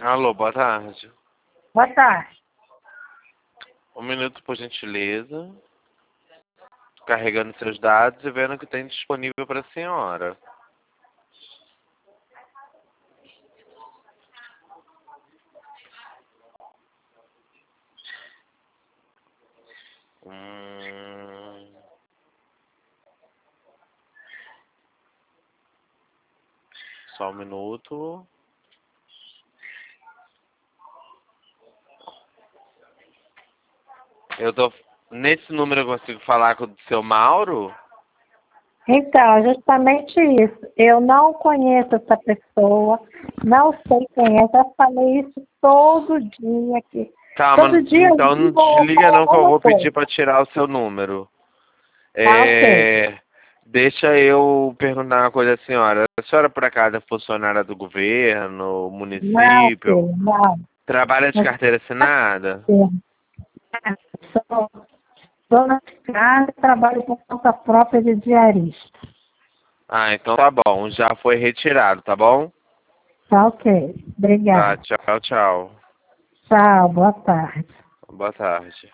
Alô, boa tarde. Boa tarde. Um minuto, por gentileza. Carregando seus dados e vendo o que tem disponível para a senhora. Só um minuto. Nesse número eu consigo falar com o seu Mauro? Então, justamente isso. Eu não conheço essa pessoa, não sei quem é. Já falei isso todo dia aqui. Calma, Todo dia eu então não vou desliga falar não que eu alguma vou pedir coisa. para tirar o seu número. Tá, ok. Deixa eu perguntar uma coisa à senhora. A senhora por acaso é funcionária do governo, Não, município? filho, não. Trabalha de Não carteira assinada? sei. Sou dona de casa e trabalho por conta própria de diarista. Ah, então tá bom. Já foi retirado, tá bom? Tá, ok. Tá, Obrigada. tchau, tchau. Tchau, boa tarde. Boa tarde.